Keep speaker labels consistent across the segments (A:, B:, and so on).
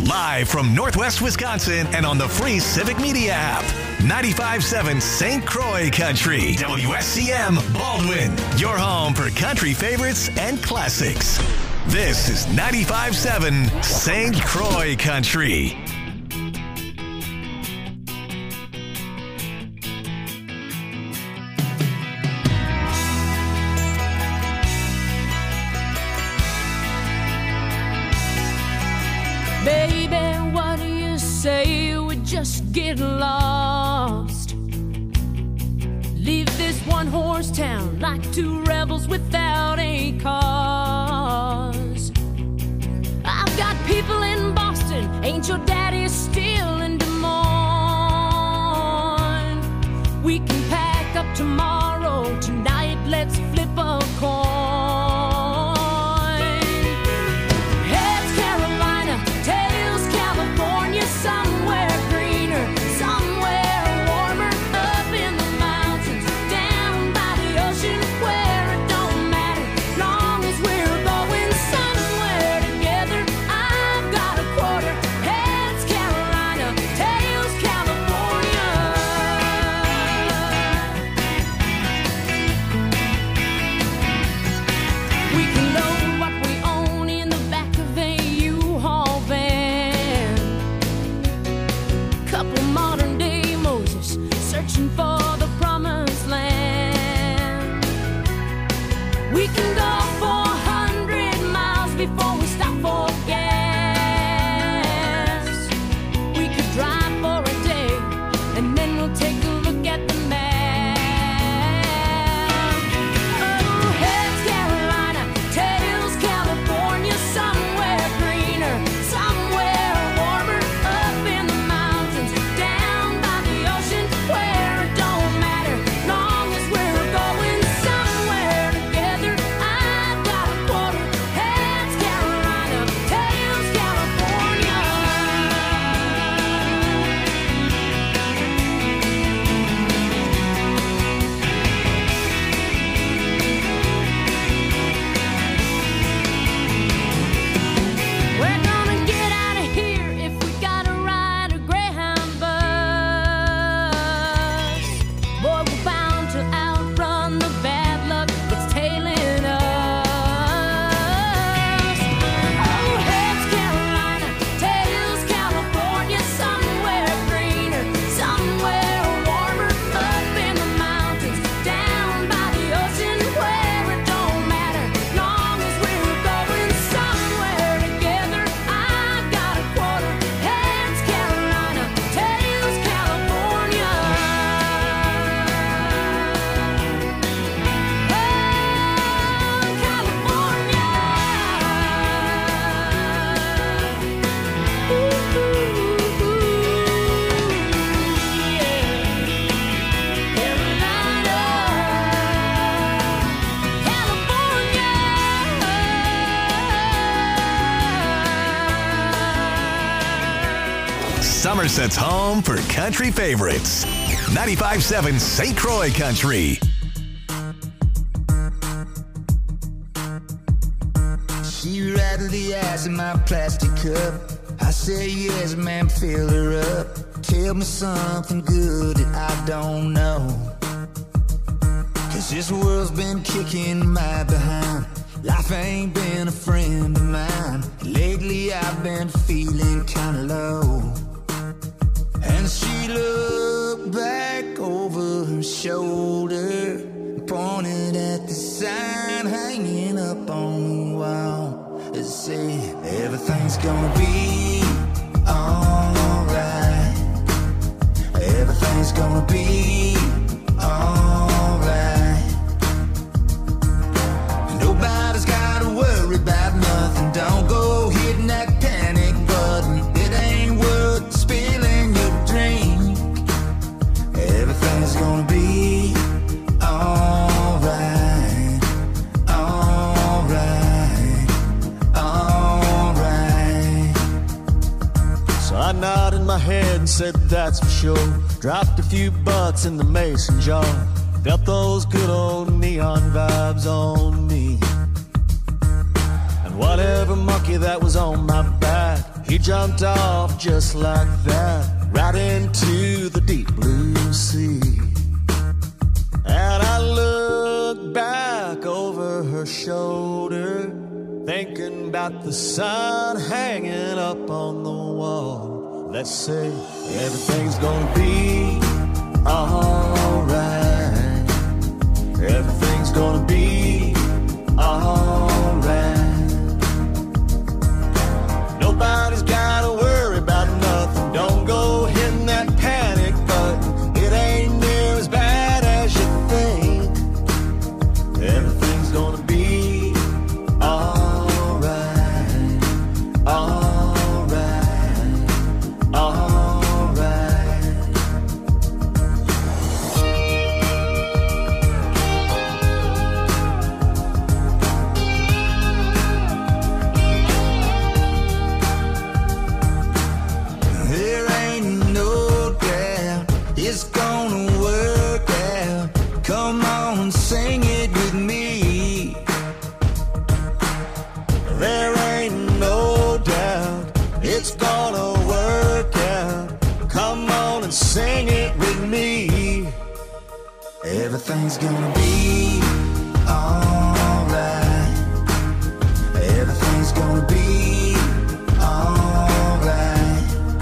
A: Live from Northwest Wisconsin and on the free Civic Media app. 95.7 St. Croix Country. WSCM Baldwin. Your home for country favorites and classics. This is 95.7 St. Croix Country.
B: Baby, what do you say we just get lost? Leave this one-horse town like two rebels without a cause. I've got people in Boston, ain't your daddy still in Des Moines? We can pack up tomorrow, tonight let's flip a coin. Somewhere greener, somewhere warmer, up in the mountains, down by the ocean, where it don't matter, long as we're going somewhere together. I've got a quarter, heads Carolina, tails California. We can load what we own in the back of a U-Haul van. Couple modern day Moses searching for the promised land. We can go 400 miles before we stop for gas. We could drive for a day and then we'll take a look at the map. Oh, heads Carolina, tails California, somewhere greener, somewhere warmer, up in the mountains, down by the ocean, where it don't matter, long as we're going somewhere together. I've got a quarter, heads Carolina, tails California. We're gonna get out of here if we gotta ride a Greyhound bus. Boy, we're bound to outrun the bad luck that's tailing us. Oh, heads Carolina, tails California, somewhere greener, somewhere warmer, up in the mountains, down by the ocean, where it don't matter, long as we're going somewhere together. I've got a quarter, heads Carolina, tails California. Oh, California. Ooh, yeah. Carolina, California.
A: Somerset's home for country favorites. 95.7 St. Croix Country.
C: She rattled the ice in my plastic cup. I said yes, man, fill her up. Tell me something good that I don't know. 'Cause this world's been kicking my behind. Life ain't been a friend of mine. Lately I've been feeling kinda low. And she looked back over her shoulder, pointed at the sign hanging up on the wall. It said, everything's gonna be alright. Everything's gonna be alright. Nobody's gotta worry about nothing. Don't go hitting that panic button. It ain't worth spilling your drink. Everything's gonna be alright. Alright. Alright.
D: So I nodded my head and said that's for sure. Dropped a few butts in the mason jar. Felt those good old neon vibes on me. And whatever monkey that was on my back, he jumped off just like that, right into the deep blue sea. And I looked back over her shoulder, thinking about the sun hanging up on the wall. Let's say everything's gonna be alright. Everything's gonna be alright. Nobody's gotta worry about nothing. Don't go hitting that panic button. It ain't near as bad as you think. Everything's gonna be alright. Alright. Alright.
C: There ain't no doubt it's gonna work out. Come on, sing it with me.
D: There ain't no doubt it's gonna work out. Come on and sing it with me.
C: Everything's gonna be alright. Everything's gonna be alright.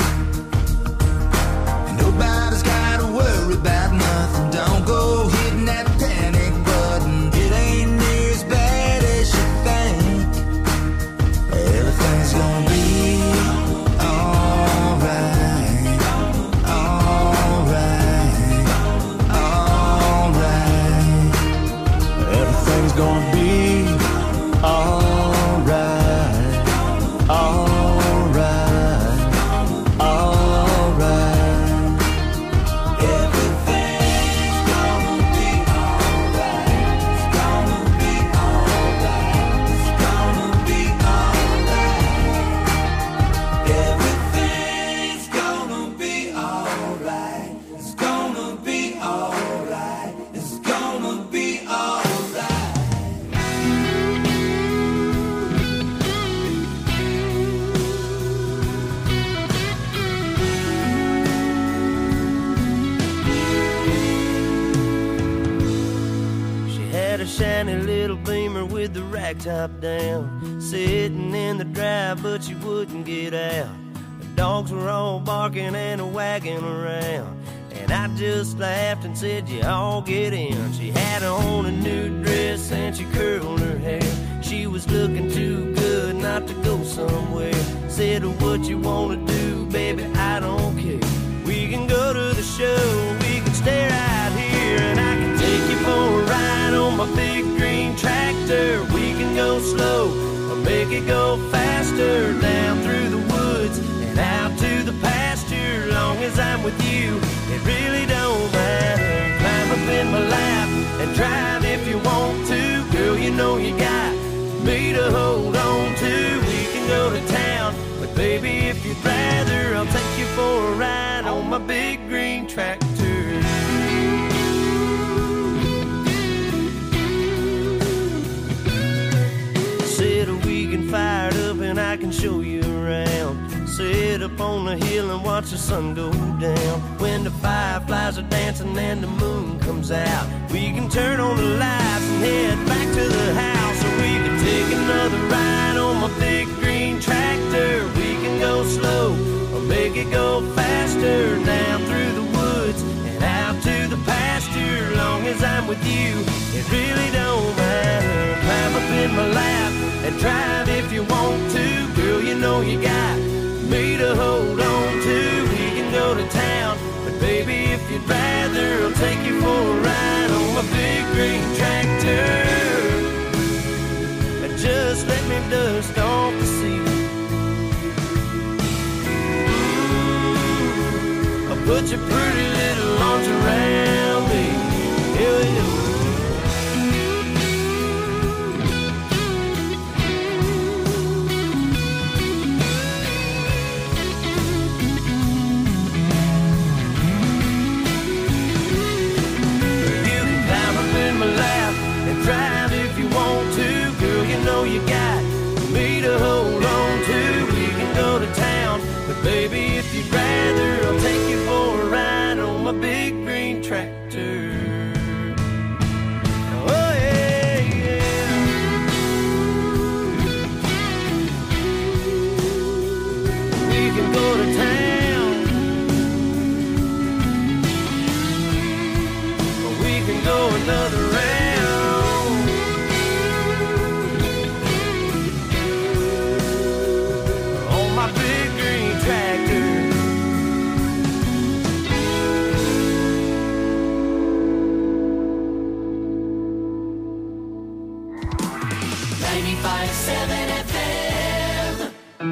C: Nobody's gotta worry about nothing. Don't go hitting that panic button. It ain't near as bad as you think. Everything's gonna be alright. Alright. Alright.
D: Everything's gonna be alright. Alright. Alright.
C: Everything's gonna be alright. It's gonna be alright. It's gonna be alright. Everything's gonna be alright. It's gonna be alright. It's gonna be alright.
E: She had a shiny little Beamer with the rack top down, sitting in the drive, but she wouldn't get out. The dogs were all barking and wagging around, and I just laughed and said, "You all get in." She had on a new dress and she curled her hair. She was looking too good not to go somewhere. Said, "What you wanna do, baby, I don't care. We can go to the show, we can stay right here, and I can take you for a ride on my big green tractor. We can go slow or make it go faster, down through the woods and out to the pasture. Long as I'm with you, it really don't matter. Climb up in my lap and drive if you want to. Girl, you know you got me to hold on to. We can go to town, but baby, if you'd rather, I'll take you for a ride on my big green tractor. Said we can fire it up and I can show you around. Sit up on the hill and watch the sun go down. When the fireflies are dancing and the moon comes out, we can turn on the lights and head back to the house. Or we can take another ride on my big green tractor. We can go slow or make it go faster, down through the woods and out to the pasture. Long as I'm with you, it really don't matter. Climb up in my lap and drive if you want to. Girl, you know you got me to hold on to. We can go to town, but baby, if you'd rather, I'll take you for a ride on my big green tractor. Just let me dust off the seat. I'll put your pretty little arms around me. Yeah, yeah. Drive if you want to, girl, you know you got me to hold on to. We can go to town,
B: 95.7 FM.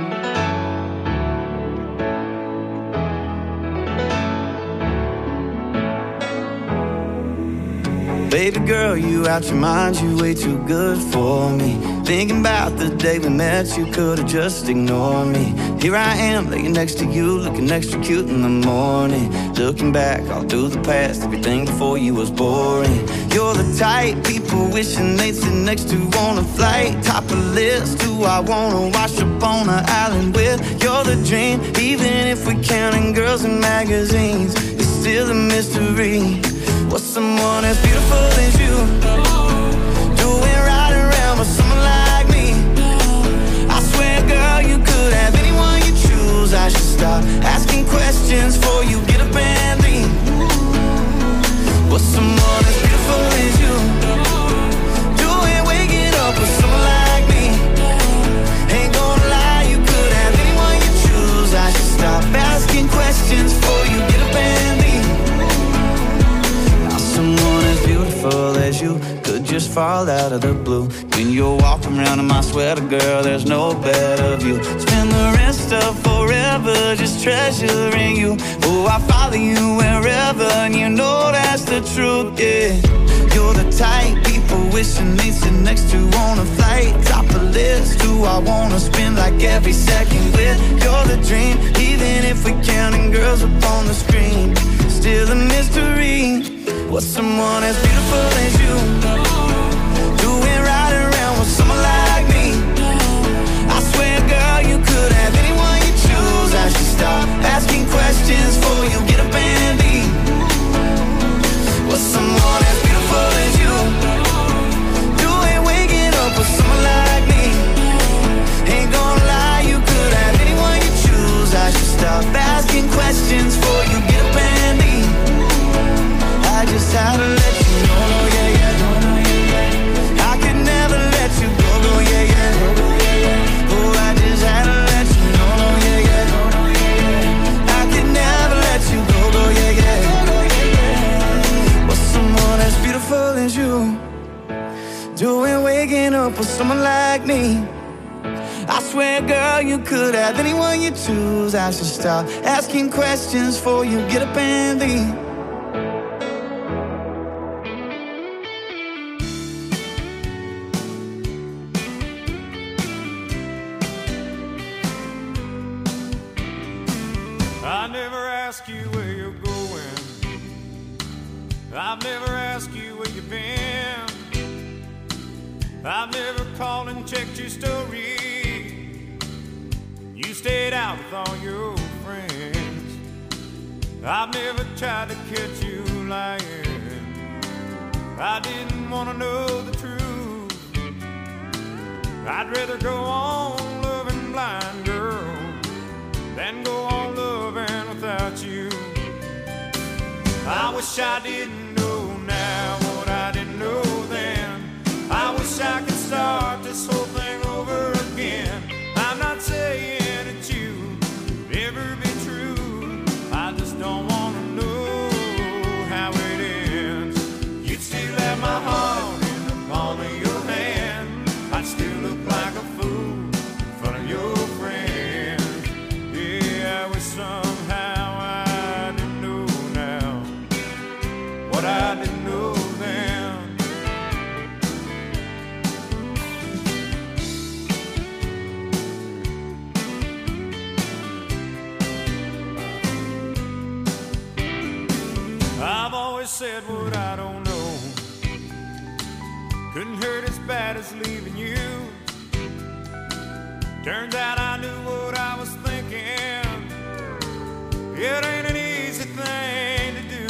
F: Baby girl, you out your mind, you way too good for me. Thinking about the day we met, you could've just ignored me. Here I am, laying next to you, looking extra cute in the morning. Looking back all through the past, everything before you was boring. You're the type people wishing they'd sit next to on a flight. Top of the list, who I wanna wash up on an island with. You're the dream, even if we're counting girls in magazines. It's still a mystery. What's someone as beautiful as you doing right around with someone like me? I swear, girl, you could have anyone you choose. I should stop asking questions before you get up and leave. What's someone as beautiful as you doing waking up with someone like me? Ain't gonna lie, you could have anyone you choose. I should stop asking questions before you get up and leave. Someone as beautiful as you could just fall out of the blue. When you're walking around in my sweater, girl, there's no better view. Spend the rest of forever just treasuring you. Oh, I follow you wherever, and you know that's the truth, yeah. You're the type people wishing they'd sit next to on a flight. Top of the list, who I wanna spend like every second with. You're the dream, even if we're counting girls up on the screen. Still a mystery. What's someone as beautiful as you doing right around with someone like me? I swear, girl, you could have anyone you choose. I should stop asking questions before you get up and leave. What's someone as beautiful as you doing waking up with someone like me? Ain't gonna lie, you could have anyone you choose. I should stop asking questions before you get up and leave. I just had to let you know, no, yeah, yeah. I could never let you go, no, yeah, yeah. Oh, I just had to let you know, no, yeah, yeah. I could never let you go, no, yeah, yeah. What's someone as beautiful as you doing waking up with someone like me? I swear, girl, you could have anyone you choose. I should stop asking questions before you get up and leave.
G: I never ask you where you're going. I've never asked you where you've been. I've never called and checked your story. You stayed out with all your friends. I've never tried to catch you lying. I didn't want to know the truth. I'd rather go on loving blind, girl, than go on loving without you. I wish I didn't know now what I didn't know then. I wish I could start this whole thing over again. I'm not saying that you could ever be true. I just don't want to know how it ends. You'd still have my heart in the palm of your hand. I'd still look like a fool in front of your friends. Yeah, I wish somehow I didn't know now what I didn't know then. I've always said what I don't know. Couldn't hurt as bad as leaving you. Turns out I knew what I was thinking. It ain't an easy thing to do.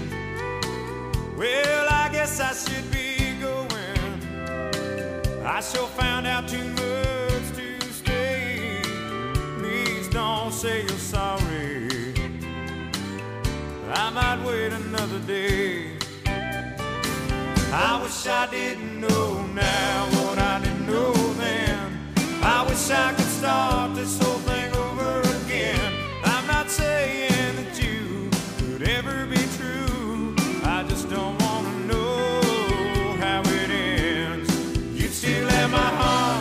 G: Well, I guess I should be going. I sure found out too much to stay. Please don't say you're sorry. I might wait another day. I wish I didn't know now what I didn't know then. I wish I could start this whole thing over again. I'm not saying that you could ever be true. I just don't want to know how it ends. You'd still have my heart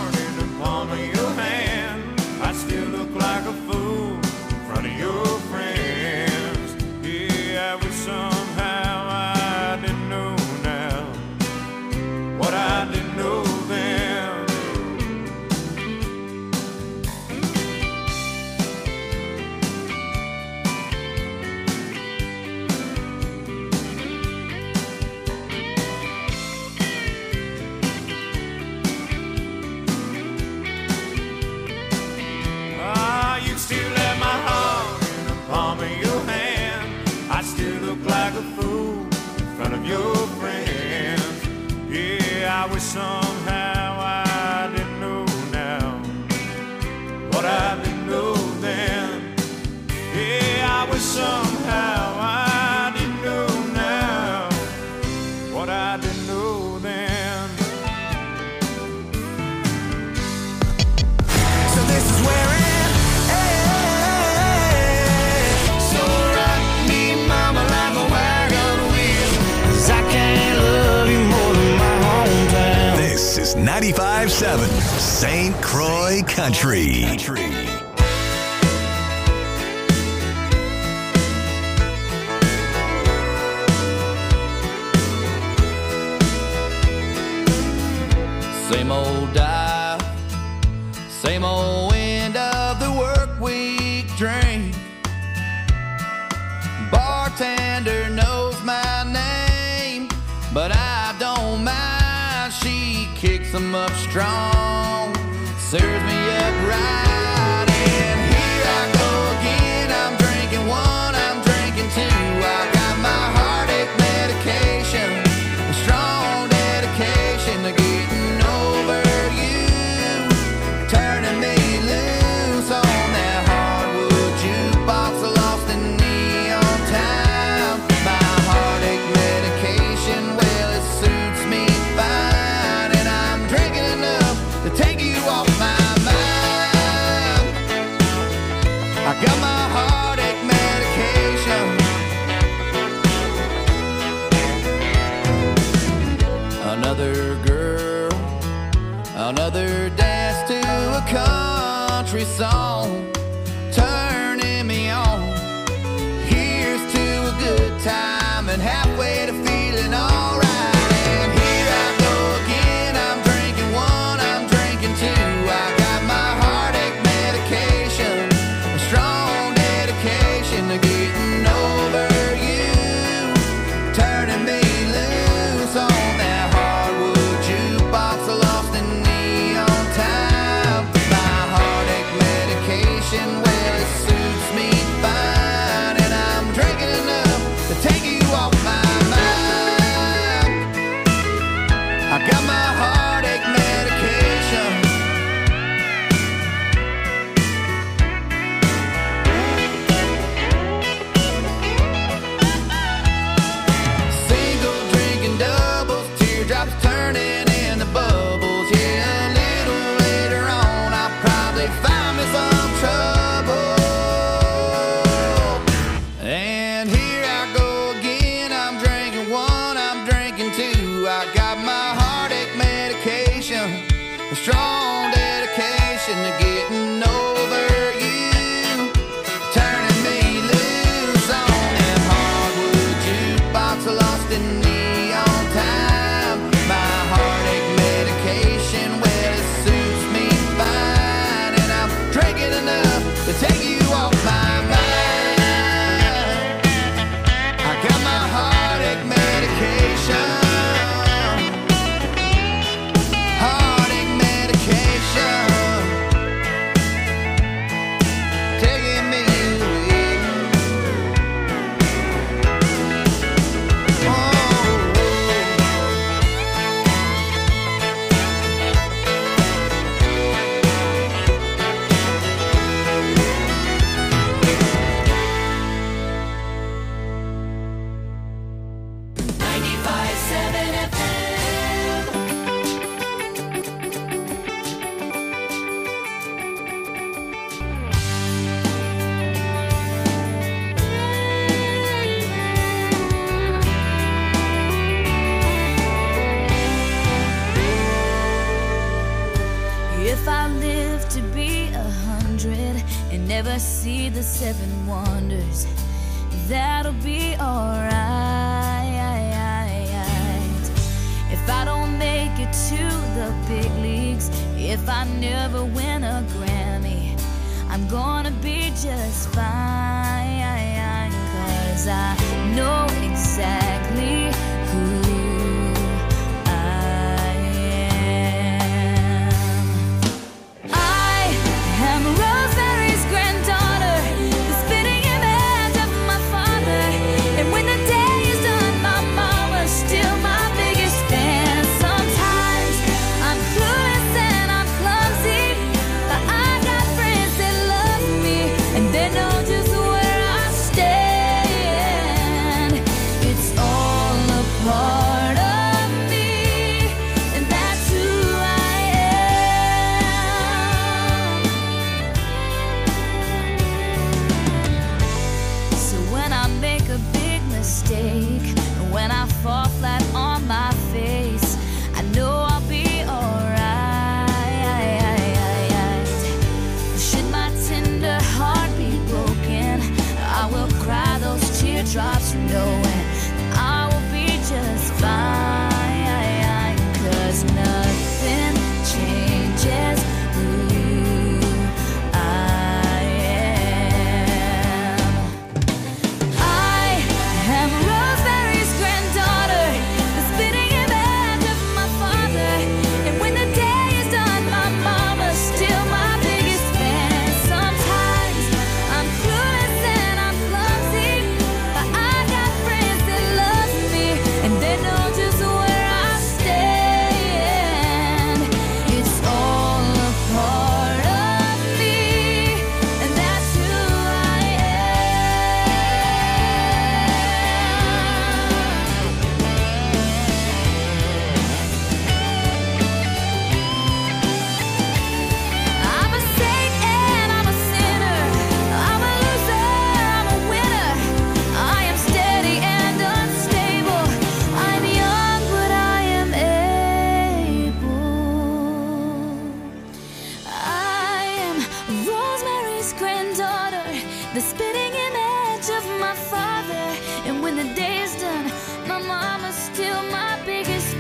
G: somehow I didn't know now what I didn't know then. Yeah, I wish somehow I didn't know now what I didn't know then.
C: So this is where it ends. So rock me, mama, like a wagon wheel, 'cause I can't love you more than my hometown.
A: This is 95.7 St. Croix Country.
F: Same old dive, same old end of the work week drink. Bartender knows my name, but I don't mind. She kicks them up strong, serves me up right, and here I go again. I'm drinking one, I'm drinking two. I got my heartache medication, a strong dedication to getting over you, turning me loose on that hardwood jukebox, lost in neon town. My heartache medication, well, it suits me fine, and I'm drinking enough to take you off my mind. I got my heartache medication. Another girl, another dance to a country song, turning me on. Here's to a good time and halfway to feeling alright. And here I go again. I'm drinking one, I'm drinking two. I got my heartache medication, a strong dedication to getting over you, turning me loose on that hardwood jukebox, lost in neon time. My heartache medication, well, it suits me fine, and I'm drinking enough to take you off my mind. I got my heartache medication. Single drinking doubles, teardrops turning into bubbles. Yeah, a little later on, I'll probably find me some trouble. And here I go again. I'm drinking one, I'm drinking two. I got my heartache medication, a strong dedication to getting over you, turning me loose on that hardwood jukebox, lost in neon time. My heartache medication, well, it suits me fine, and I'm drinking enough to take you off my mind. I got my heartache medication, heartache medication, taking me away. Oh.
B: If I live to be 100 and never see the 7 wonders, that'll be alright. If I don't make it to the big leagues, if I never win a Grammy, I'm gonna be just fine, 'cause I know exactly who I am. I am Rosemary's granddaughter, the spitting image of my father. And when the day is done, my mama's still my biggest fan. Sometimes the spitting image of my father. And when the day is done, my mama's still my biggest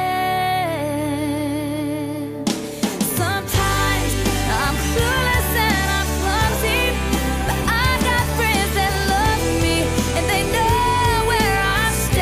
B: fan. Sometimes I'm clueless and I'm clumsy, but I've got friends that love me and they know where I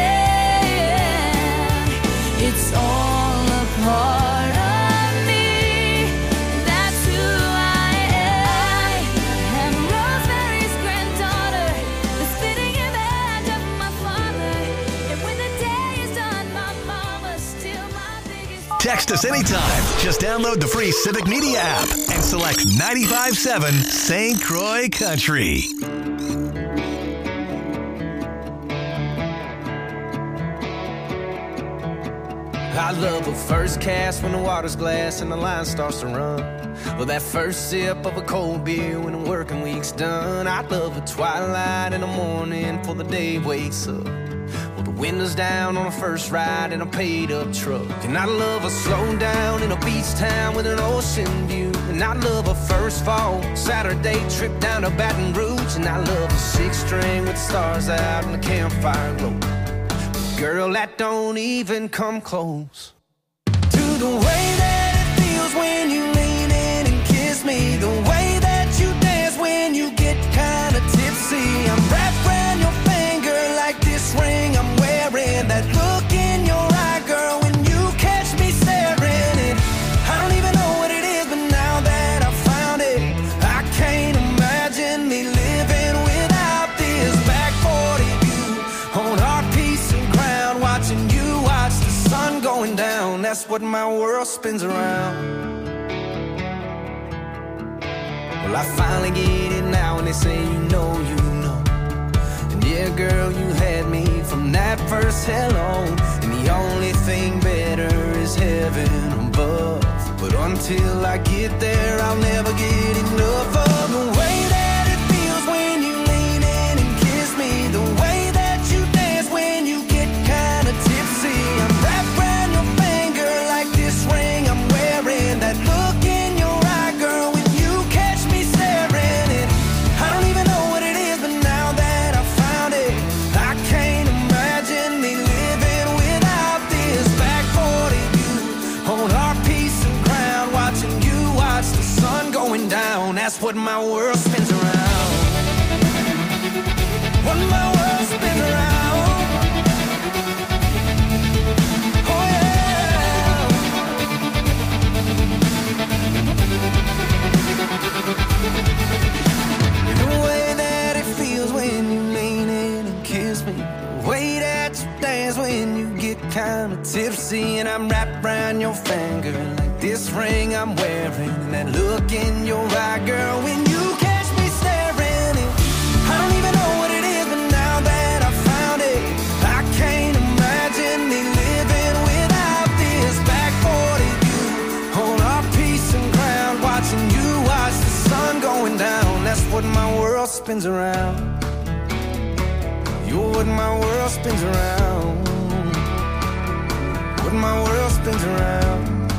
B: stand. It's all a part of me, that's who I am. I'm Rosemary's granddaughter, the spitting image of my father. And when the day is done, my mama's still my biggest.
A: Text us anytime. Just download the free Civic Media app and select 95.7 St. Croix Country.
E: I love a first cast when the water's glass and the line starts to run. Or that first sip of a cold beer when the working week's done. I love a twilight in the morning before the day wakes up. Well, the windows down on a first ride in a paid-up truck. And I love a slow down in a beach town with an ocean view. And I love a first fall Saturday trip down to Baton Rouge. And I love a six-string with the stars out and the campfire glow. Girl, that don't even come close to the way that it feels when you lean in and kiss me. The way that you dance when you get kinda tipsy. I'm wrapped around your finger like this ring I'm wearing. That look in your eye, girl, when you catch me staring. And I don't even know what it is, but now that I found it, I can't imagine me living without this. Back 40 view on our piece of ground, watching you watch the sun going down. That's what my world spins around. Well, I finally get it now when they say you know, you know. And yeah, girl, you had me from that first hello. And the only thing better is heaven above. But until I get there, I'll never get enough of the way that it feels when you lean in and kiss me. The way that you dance when you get kinda tipsy. I'm wrapped around your finger like this ring I'm wearing. That look in your eye, girl, when you catch me staring. And I don't even know what it is, but now that I found it, I can't imagine me living without this. Back 40 view on our piece of ground, watching you watch the sun going down. That's what my world spins around. What my world spins around. Oh yeah. The way that it feels when you lean in and kiss me. The way that you dance when you get kinda tipsy. And I'm wrapped around your finger like this ring I'm wearing. And that look in your eye, girl, when you catch me staring. And I don't even know what it is, but now that I found it, I can't imagine me living without this. Back 40 view on our piece of ground, watching you watch the sun going down. That's what my world spins around. You're what my world spins around. What my world spins around.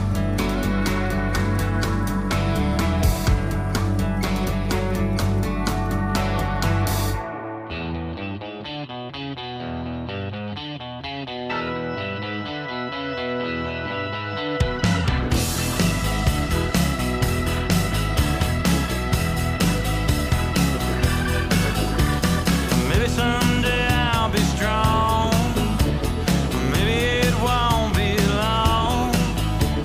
G: Maybe someday I'll be strong. Maybe it won't be long.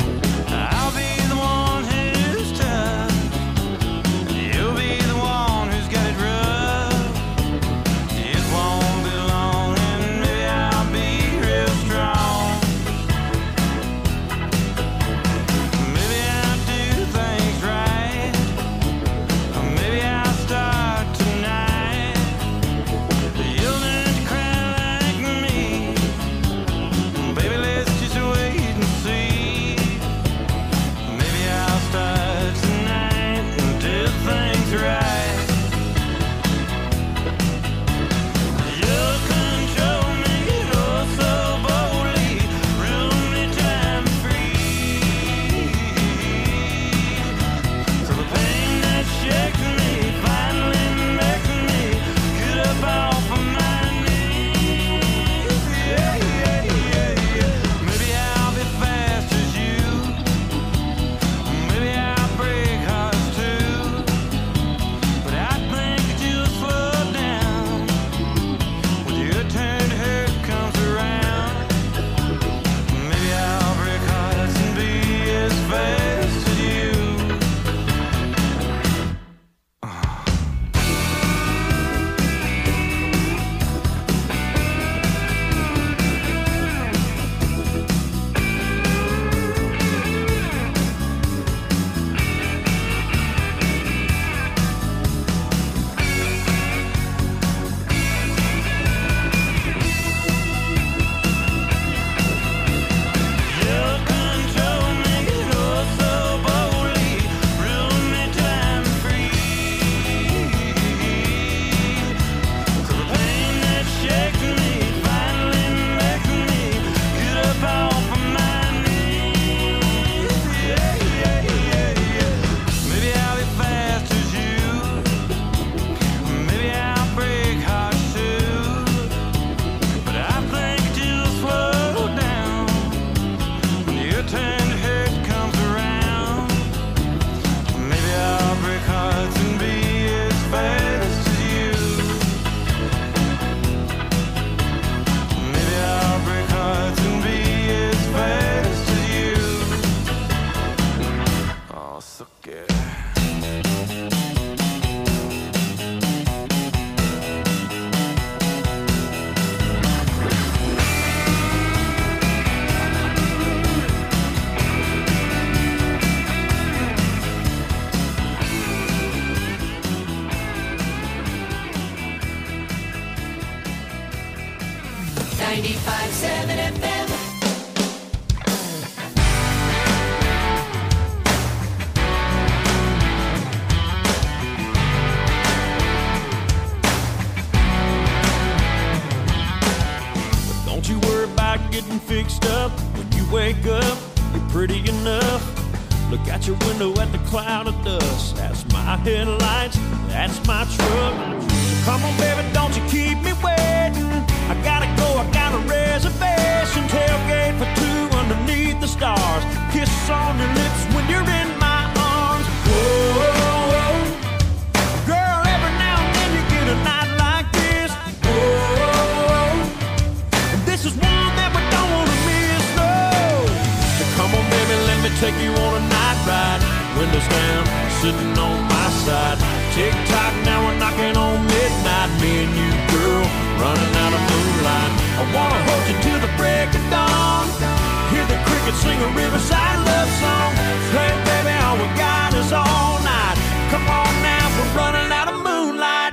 H: Look out your window at the cloud of dust. That's my headlights, that's my truck. So come on, baby, don't you keep me waiting. I gotta go, I got a reservation. Tailgate for two underneath the stars. Kiss on your lips when you're in my arms. Whoa, girl, every now and then you get a night like this. Whoa, and this is one that we don't wanna miss, no. So come on, baby, let me take you on a night ride. Windows down, sitting on my side. Tick-tock, now we're knocking on midnight. Me and you, girl, running out of moonlight. I wanna hold you till the break of dawn. Hear the crickets sing a riverside love song. Hey, baby, all we got is all night. Come on now, we're running out of moonlight.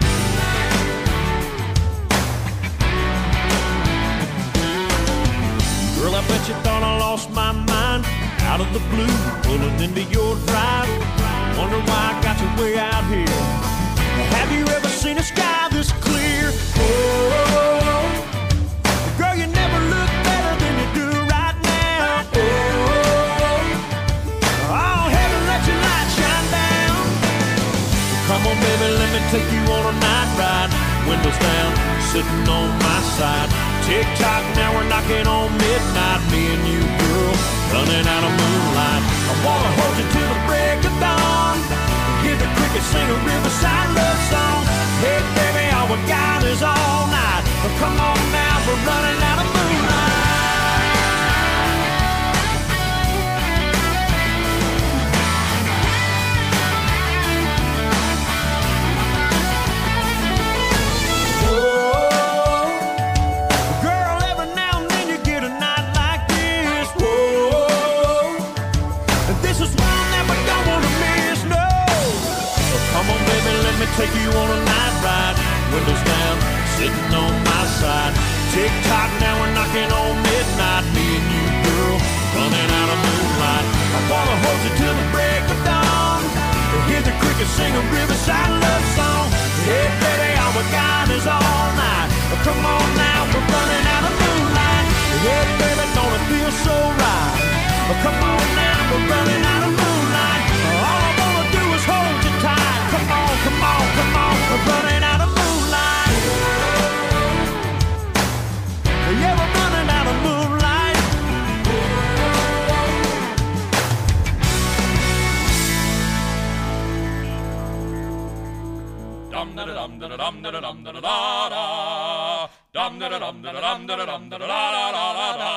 H: Girl, I bet you thought I lost my mind. Out of the blue, pulling into your drive. Wonder why I got you way out here. Have you ever seen a sky this clear? Oh, girl, you never look better than you do right now. Oh, heaven, let your light shine down. Come on, baby, let me take you on a night ride. Windows down, sitting on my side. Tick-tock, now we're knocking on midnight. Me and you, girl, running out of moonlight. I wanna hold you till the break of dawn. Hear the crickets sing a riverside love song. Hey, baby, all we got is all night. But come on now, we're running out of moonlight. Take you on a night ride, windows down, sitting on my side. Tick-tock, now we're knocking on midnight. Me and you, girl, running out of moonlight. I wanna hold you till the break of dawn. Hear the crickets sing a riverside love song. Hey, baby, all we got is all night. Come on now, we're running out of moonlight. Hey, baby, don't it feel so right? Come on now, we're running out of moonlight. All I wanna do is hold you tight. Come on, come on, come on, we're running out of moonlight. Yeah, we're running out of moonlight.
I: Dum da dum da dum da dum da da da. Dum da dum da dum da dum da da da.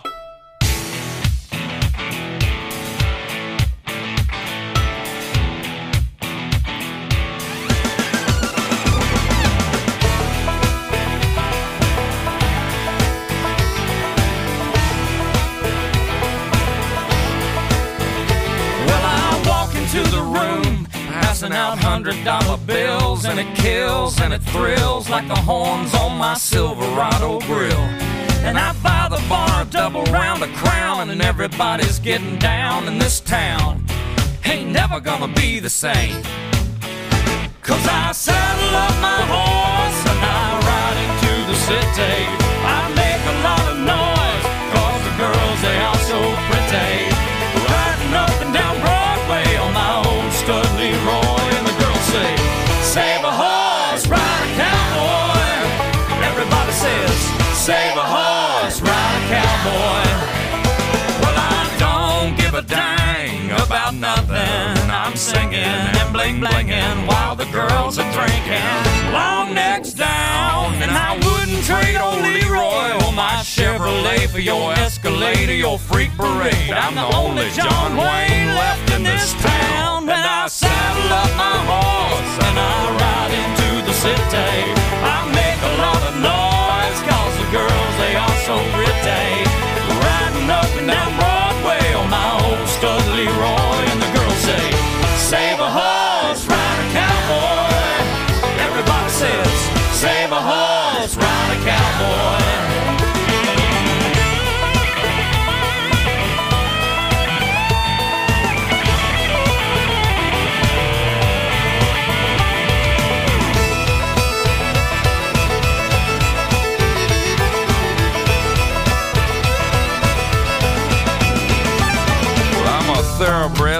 J: To the room, passing out $100 bills, and it kills and it thrills like the horns on my Silverado grill. And I buy the bar a double round of Crown, and everybody's getting down in this town. Ain't never gonna be the same, 'cause I saddle up my horse and I ride into the city. I make a lot of noise, 'cause the girls, they are so pretty. Riding up and down Broadway on my old stud Leroy, and the girls say, save a horse, ride a cowboy. Everybody says, save a horse, ride a cowboy. Well, I don't give a dang about nothing. I'm singing and bling-blinging while the girls are drinking. Long necks down, and I wouldn't trade old Leroy or my Chevrolet for your Escalade or your Freak Parade. I'm the only John Wayne left in this town. And I saddle up my horse and I ride into the city. I make a lot of noise, 'cause the girls, they are so pretty. Riding up and down Broadway on my old stud Leroy, and the girls say, save a horse, ride a cowboy. Everybody says, save a horse, ride a cowboy.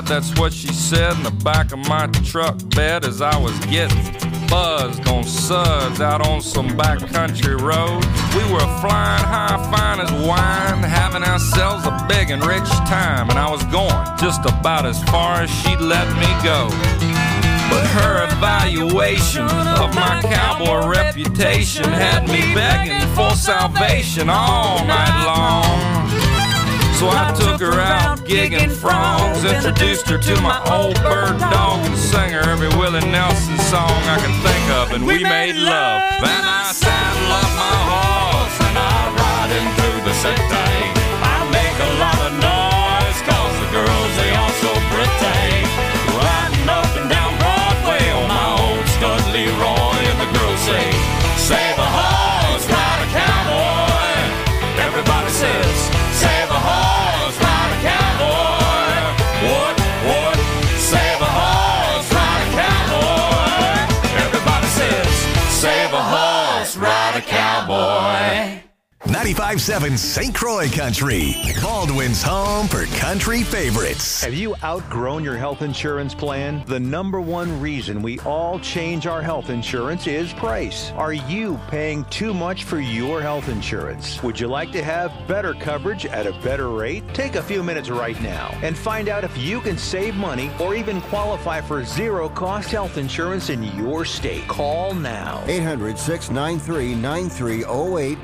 J: God, that's what she said in the back of my truck bed as I was getting buzzed on suds out on some backcountry road. We were flying high, fine as wine, having ourselves a big and rich time, and I was going just about as far as she'd let me go. But her evaluation of my cowboy reputation had me begging for salvation all night long. So I took her out gigging frogs, introduced her to my old bird dog, and sang her every Willie Nelson song I could think of, and we made love. Then I saddle up my horse and I ride him through the city. I make a lot of noise, cause the girls, they all so pretty. Riding up and down Broadway on my old stud Leroy, and the girls say, save a horse, ride a cowboy. Everybody says, save a horse, ride a cowboy. What? Save a horse, ride a cowboy. Everybody says, save a horse, ride a cowboy.
A: 95.7 St. Croix Country, Baldwin's home for country favorites.
K: Have you outgrown your health insurance plan? The number one reason we all change our health insurance is price. Are you paying too much for your health insurance? Would you like to have better coverage at a better rate? Take a few minutes right now and find out if you can save money or even qualify for zero-cost health insurance in your state. Call now.
L: 800-693-9308.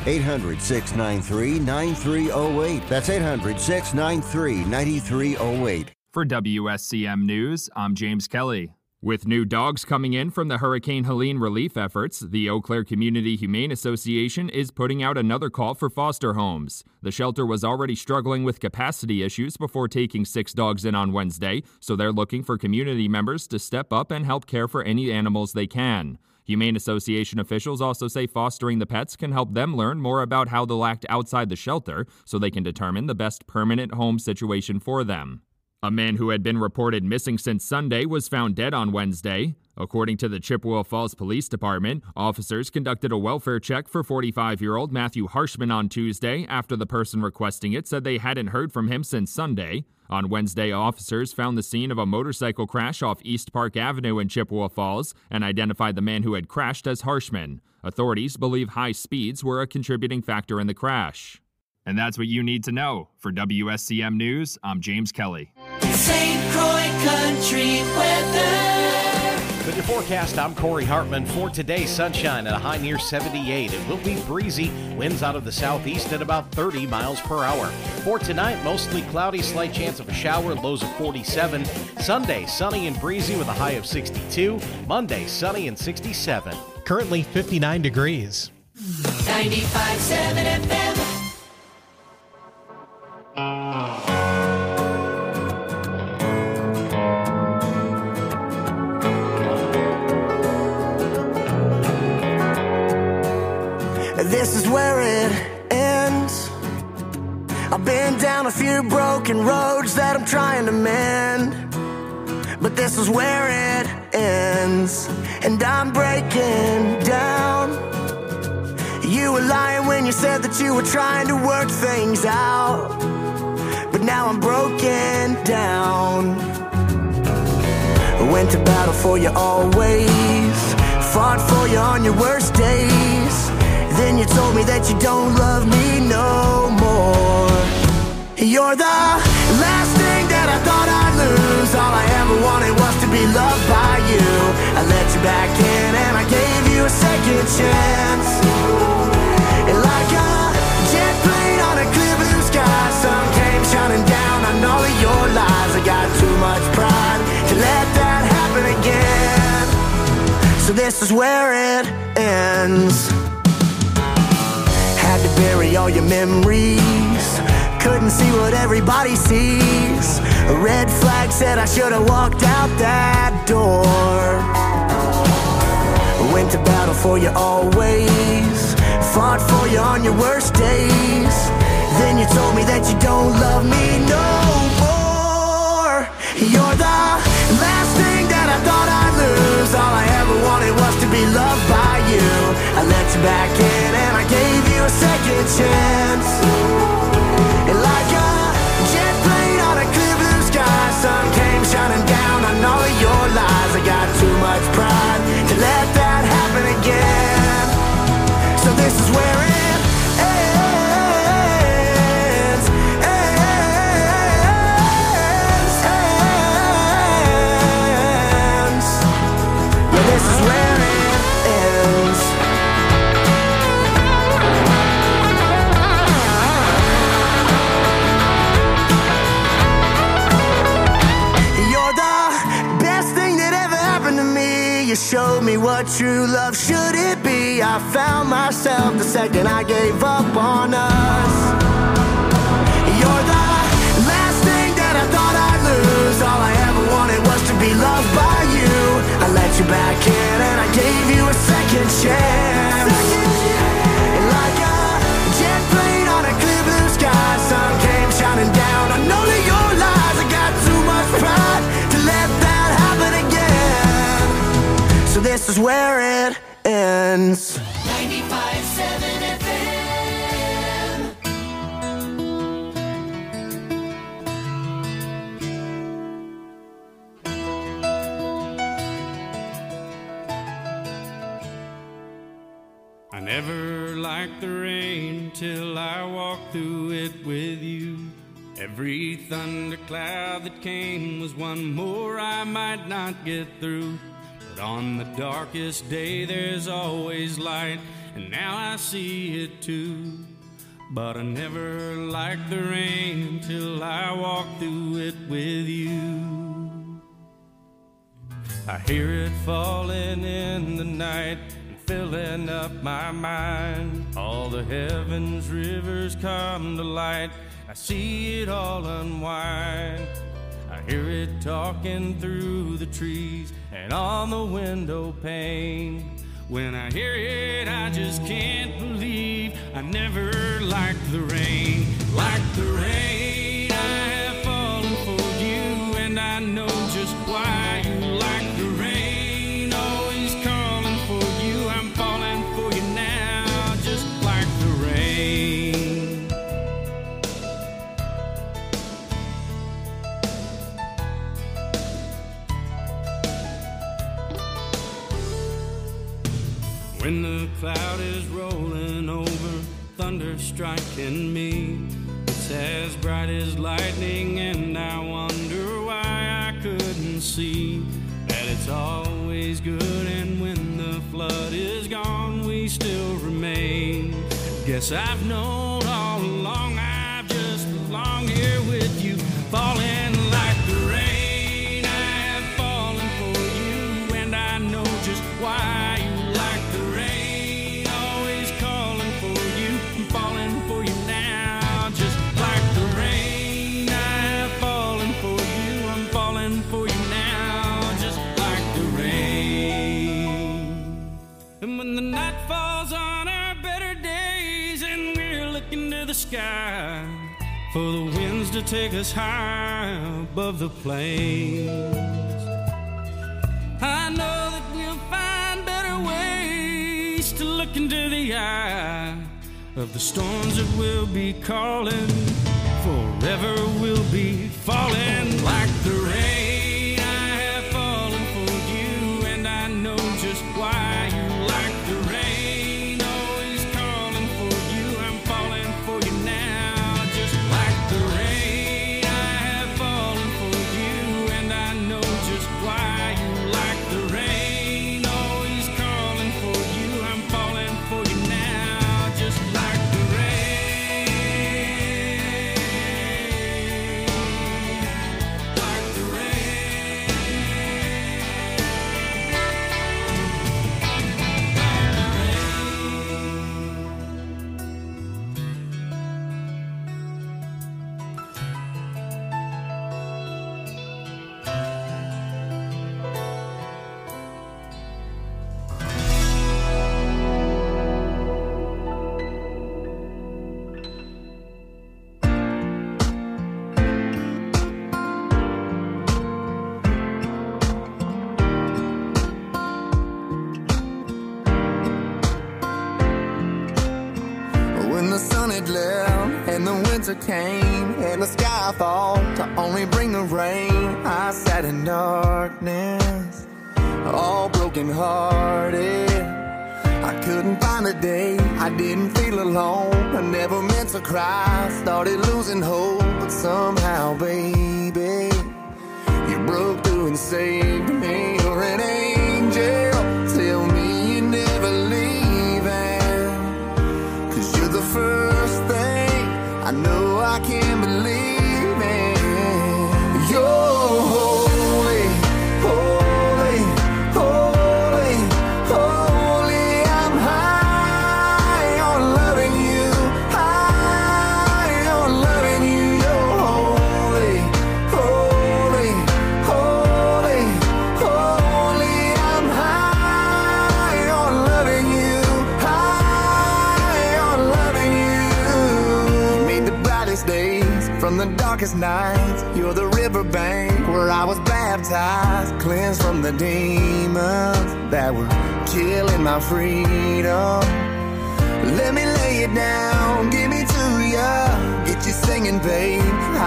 L: 800-693-9308. That's 800-693-9308.
M: For WSCM News, I'm James Kelly. With new dogs coming in from the Hurricane Helene relief efforts, the Eau Claire Community Humane Association is putting out another call for foster homes. The shelter was already struggling with capacity issues before taking 6 dogs in on Wednesday, so they're looking for community members to step up and help care for any animals they can. Humane Association officials also say fostering the pets can help them learn more about how they'll act outside the shelter so they can determine the best permanent home situation for them. A man who had been reported missing since Sunday was found dead on Wednesday. According to the Chippewa Falls Police Department, officers conducted a welfare check for 45-year-old Matthew Harshman on Tuesday after the person requesting it said they hadn't heard from him since Sunday. On Wednesday, officers found the scene of a motorcycle crash off East Park Avenue in Chippewa Falls and identified the man who had crashed as Harshman. Authorities believe high speeds were a contributing factor in the crash. And that's what you need to know. For WSCM News, I'm James Kelly.
B: St. Croix Country weather.
N: With your forecast, I'm Corey Hartman. For today, sunshine at a high near 78. It will be breezy. Winds out of the southeast at about 30 miles per hour. For tonight, mostly cloudy, slight chance of a shower, lows of 47. Sunday, sunny and breezy with a high of 62. Monday, sunny and 67.
O: Currently 59 degrees.
B: 95.7 FM.
C: This is where it ends. I've been down a few broken roads that I'm trying to mend, but this is where it ends, and I'm breaking down. You were lying when you said that you were trying to work things out, but now I'm broken down. I went to battle for you always, fought for you on your worst days. Then you told me that you don't love me no more. You're the last thing that I thought I'd lose. All I ever wanted was to be loved by you. I let you back in and I gave you a second chance. And like a jet plane on a clear blue sky, sun came shining down on all of your lies. I got too much pride to let that happen again. So this is where it ends. Had to bury all your memories, couldn't see what everybody sees. A red flag said I should have walked out that door. Went to battle for you always, fought for you on your worst days. Then you told me that you don't love me no more. You're the last thing that I thought I'd lose. All I ever wanted was to be loved by you. I let you back in and I gave you a second chance. And like a jet plane on a clear blue sky, sun came shining
P: showed me what true love should it be. I found myself the second I gave up on us. You're the last thing that I thought I'd lose. All I ever wanted was to be loved by you. I let you back in and I gave you a second chance. And like a jet plane on a clear blue sky, sun came shining down. I know that your lies, I got too much pride to let that happen again. So this is where it ends.
B: 95.7 FM.
Q: I never liked the rain till I walked through it with you. Every thundercloud that came was one more I might not get through. But on the darkest day there's always light, and now I see it too. But I never liked the rain till I walked through it with you. I hear it falling in the night, filling up my mind. All the heavens rivers come to light. I see it all unwind. I hear it talking through the trees and on the window pane. When I hear it, I just can't believe I never liked the rain. Like the rain, I have fallen for you, and I know just why you like the rain. Always calling for you, I'm falling for you now, just like the rain. When the cloud is rolling over, thunder striking me, it's as bright as lightning, and I wonder why I couldn't see that it's always good, and when the flood is gone, we still remain. Guess I've known all along, I've just belonged here with you, falling like the rain. I have fallen for you, and I know just why you like the rain. Always calling for you, I'm falling for you now, just like the rain. I have fallen for you, I'm falling for you now, just like the rain. And when the night falls on our better days and we're looking to the sky for the winds to take us high above the plains, I know that we'll find better ways to look into the eye of the storms that will be calling. Forever we'll be falling like the rain. I have fallen for you, and I know just why you like the rain. Always calling for you, I'm falling for you now, just like the rain. I have fallen for you, and I know just why you like the rain. Always calling for you, I'm falling for you now, just like the rain. Like the rain.
C: When the sun had left and the winter came and the sky thought to only bring the rain, I sat in darkness, all broken hearted. I couldn't find a day I didn't feel alone. I never meant to cry, started losing hope, but somehow, baby, you broke through and saved me. You're an angel, tell me you're never leaving, 'cause you're the first thing I know I can believe in. You're holy, holy, holy. darkest nights. You're the riverbank where I was baptized, cleansed from the demons that were killing my freedom. Let me lay it down, give me to ya, get you singing, babe.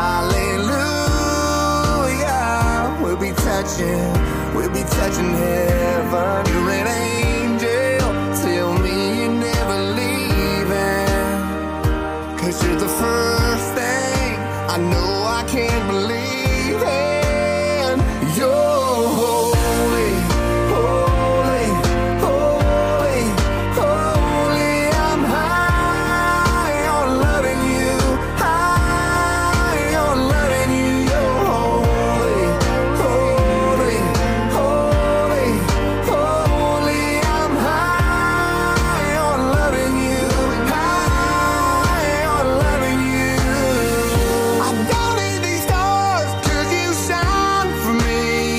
C: Hallelujah. We'll be touching heaven. You're an angel, tell me you're never leaving. 'Cause you're the first thing I know I can't believe in. You're holy, holy, holy, holy. I'm high on loving you, high on loving you. You're holy, holy, holy, holy. I'm high on loving you, high on loving you. I don't need these stars 'cause you shine for me.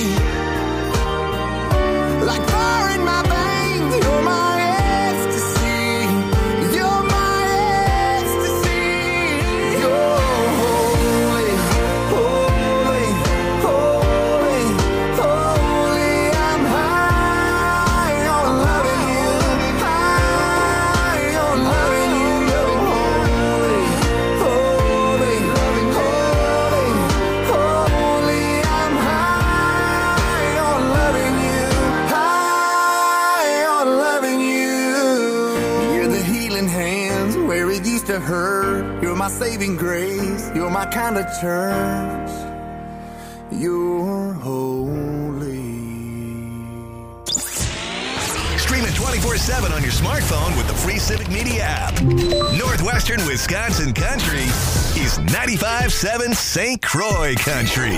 C: Like fire in my veins, you're my ecstasy. You're my ecstasy. You're holy, holy, holy, holy. I'm high on loving you, high on loving you. You're holy, holy, holy, holy. I'm high on loving you, high on loving you. You're the healing hands where it used to hurt. You're my saving grace. You're my kind of church. You're holy.
A: Stream it 24/7 on your smartphone with the free Civic Media app. Northwestern Wisconsin Country is 95.7 St. Croix Country.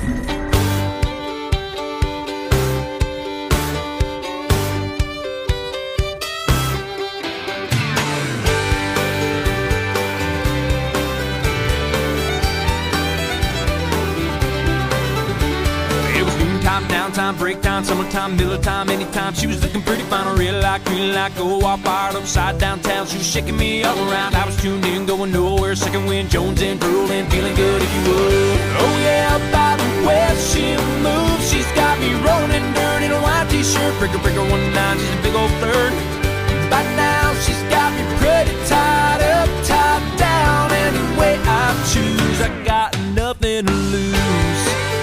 J: It was noontime, downtime, break time, summertime, Miller time, anytime. She was looking pretty fine, real like, green like, go all fired upside downtown. She was shaking me all around. I was tuned in, going nowhere. Second wind, Jones and drooling, feeling good if you would. Oh yeah, by the way she moves, she's got me rolling in dirt in a white t-shirt. Breaker, breaker, 1-9, she's a big old flirt. By now she's got me pretty tied up, tied down. Any way I choose, I got nothing to lose.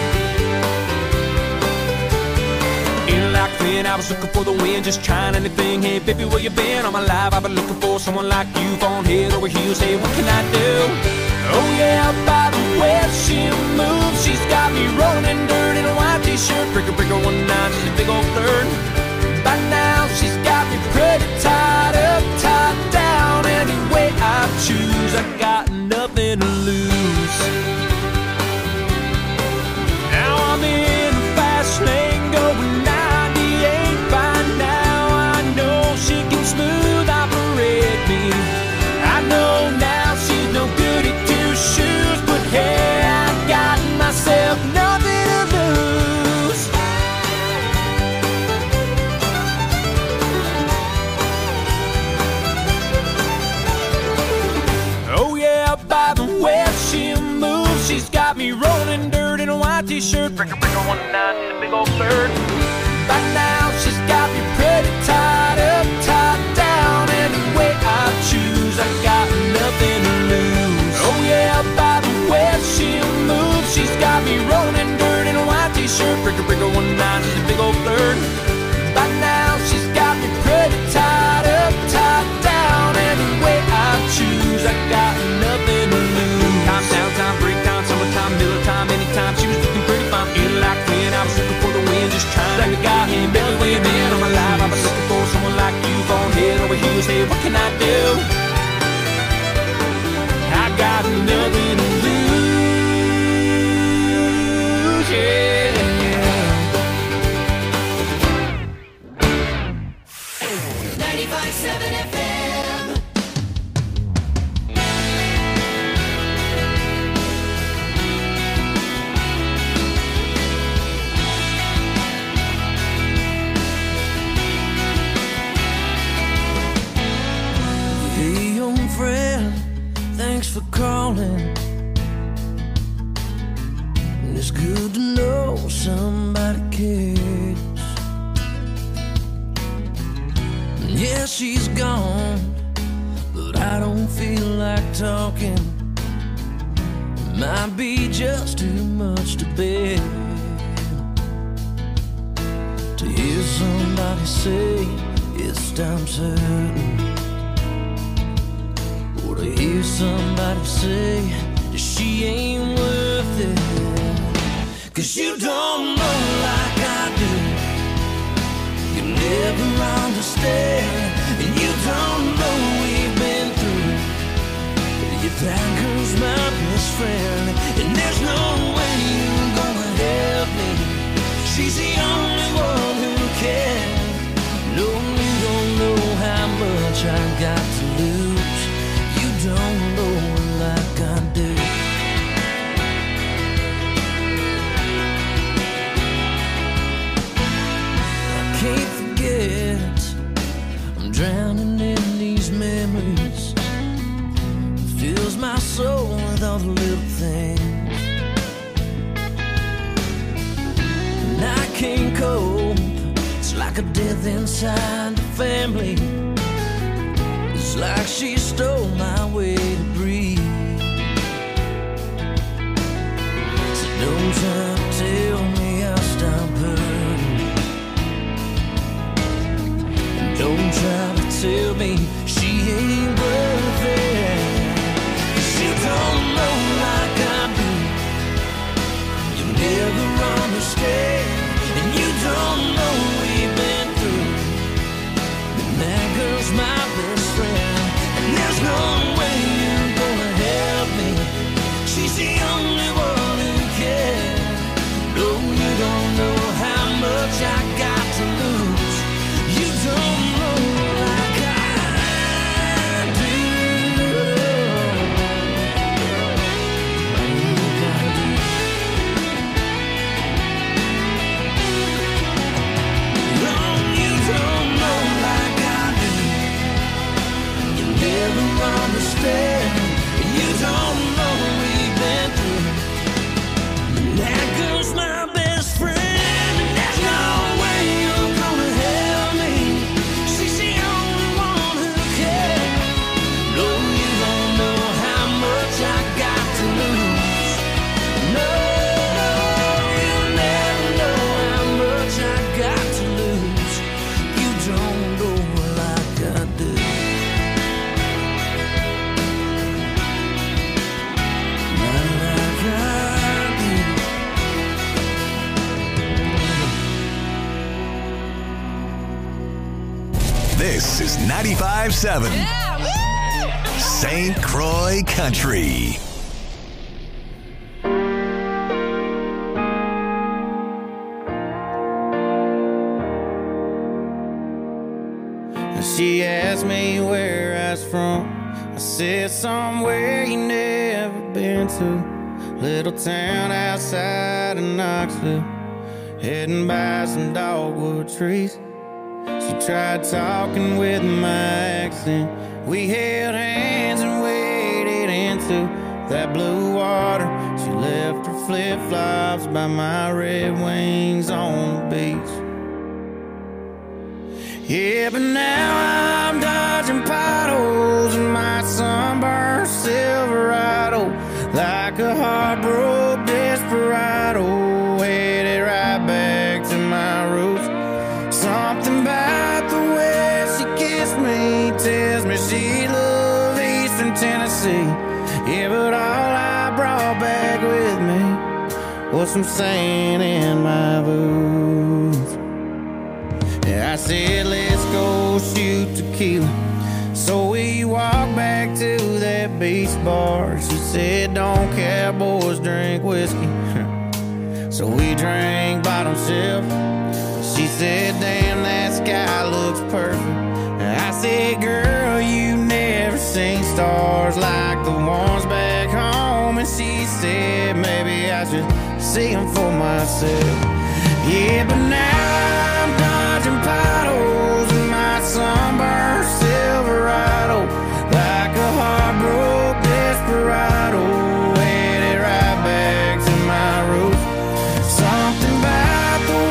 J: In like when I was looking for the wind, just trying anything. Hey baby, where you been? All my life I've been looking for someone like you, falling head over heels. Hey, what can I do? Oh yeah, by the way she moves, she's got me rolling in dirt in a white t-shirt. Breaker, breaker, 1-9, she's a big old flirt. By now she's got me pretty tied up, tied down. Any way I choose, I got nothing to lose. Now I'm in the fast lane going 98. By now I know she can smooth operate me. I know now she's no good at two shoes, but hey, I got myself nothing to lose. Oh yeah, by the way she moves, she's got me rolling dirt in a white t-shirt. Breaker, breaker, 1-9, she's a big old flirt. By now she's got me pretty tied up, tied down. Any way I choose, I got nothing to lose. Oh yeah, by the way she moves, she's got me rolling dirt in a white t-shirt. Breaker, breaker, 1-9, she's a big old flirt. By now she's got me pretty tied up, tied down. Any way I choose, I got nothing to lose. Time, downtime, break time, summertime, Miller time, anytime. She was looking pretty fine, feeling like when I was looking for the wind, just trying to guy him. Baby, where you been? All my life I've been looking for someone like you, falling head over heels. Hey, what can I do? I got nothing to lose, yeah.
B: 95.7 FM.
E: Hey, young friend, thanks for calling.
J: nobody cares. Yeah, she's gone, but I don't feel like talking. It might be just too much to bear to hear somebody say it's time certain, or to hear somebody say that she ain't worth it. 'Cause you don't know like I do, you never understand, and you don't know we've been through. That girl's my best friend, and there's no way you're gonna help me. She's the only one who can. No, you don't know how much I got to lose. You don't know like I do. I can't forget, I'm drowning in these memories. Fills my soul with all the little things, and I can't cope. It's like a death inside the family. It's like she stole my way to breathe. So don't try to tell me I'll stop hurting, and don't try to tell me she ain't worth it. You don't know like I do, you never understand, and you don't know we've been through. And that girl's my best friend, and there's no way you're gonna help me. She's the only one who can. No, you don't know how much I got to lose. You don't know like I do. Understand, you don't know we've been through. That girl's my best friend, and there's no way you're gonna help me. She's the only one who cares. No, you don't know how much I got to lose. No, you never know how much I got to lose. You don't know like I do.
A: This is 95.7 St. Croix Country.
R: She asked me where I was from. I said somewhere you never been to. Little town outside of Knoxville, heading by some dogwood trees. She tried talking with my accent. We held hands and waded into that blue water. She left her flip-flops by my Red Wings on the beach. Yeah, but now I'm dodging potholes in my sunburned Silverado, like a heartbroken desperado, headed right back to my roots. Something about the way she kissed me tells me she loved Eastern Tennessee. Yeah, but all I brought back with me was some sand in my boots. Yeah, I said, let's go shoot tequila. So we walked back to that beach bar. She said, don't cowboys drink whiskey. So we drank bottom shelf. She said, damn, that sky looks perfect. I said, girl, you never seen stars like the ones back home. And she said, maybe I should see them for myself. Yeah, but now I'm dodging potholes in my sunburned Silverado, like a heartbroken desperado, headed right back to my roots. Something about the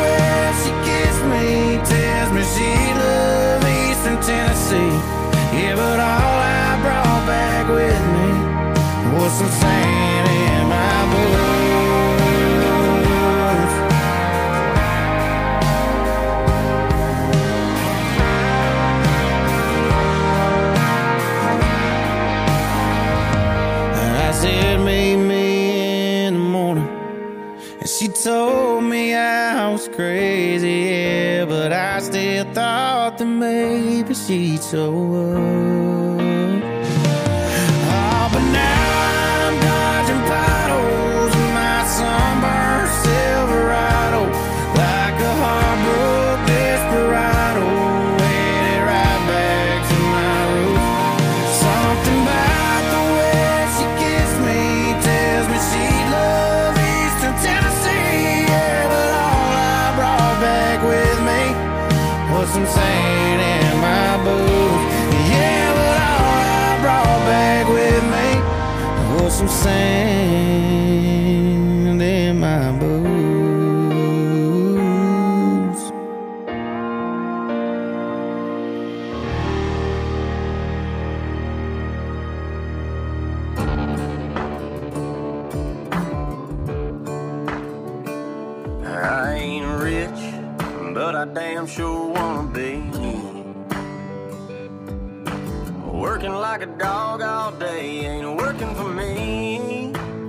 R: some sand in my boots. I said, meet me in the morning. And she told me I was crazy, yeah, but I still thought that maybe she'd show up. Oh, but now I'm dodging potholes in my sunburned Silverado, like a heartbroken desperado, headed right back to my roots. Something about the way she kissed me tells me she loves Eastern Tennessee, yeah, but all I brought back with me was some sand in my boots. Yeah, but all I brought back with me was some sand in my boots.
E: I ain't rich, but I damn sure wanna be. Working like a dog all day ain't working for me.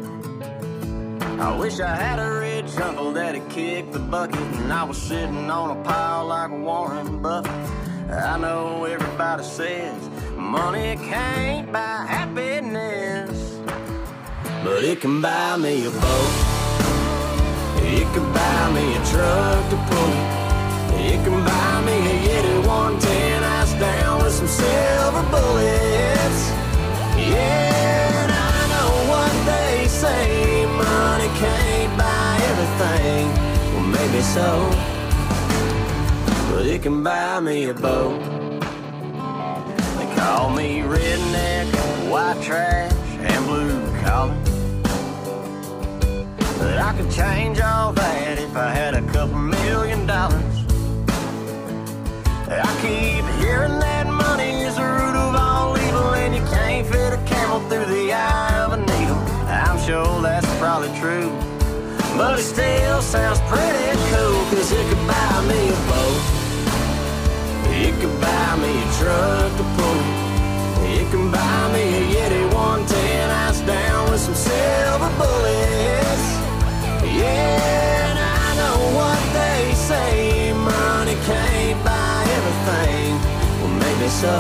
E: I wish I had a rich uncle that'd kick the bucket and I was sitting on a pile like Warren Buffett. I know everybody says money can't buy happiness, but it can buy me a boat. It can buy me a truck to pull it. It can buy me a Yeti 110 ice down with some silver bullets. Yeah, and I know what they say, money can't buy everything. Well, maybe so, but it can buy me a boat. They call me redneck, white trash, and blue collar, but I could change all that if I had a couple $1 million. I keep hearing that money is the root of all evil, and you can't fit a camel through the eye of a needle. I'm sure that's probably true, but it still sounds pretty cool, cause it could buy me a boat. It could buy me a truck to pull it. It can buy me a Yeti 110 ice down with some silver bullets. Yeah, and I know what they say, money can't buy everything. Well, maybe so,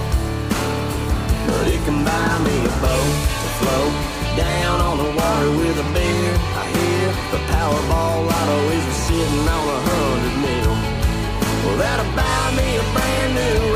E: but it can buy me a boat to float down on the water with a beer. I hear the Powerball lotto is sitting on 100 mil. Well, that'll buy me a brand new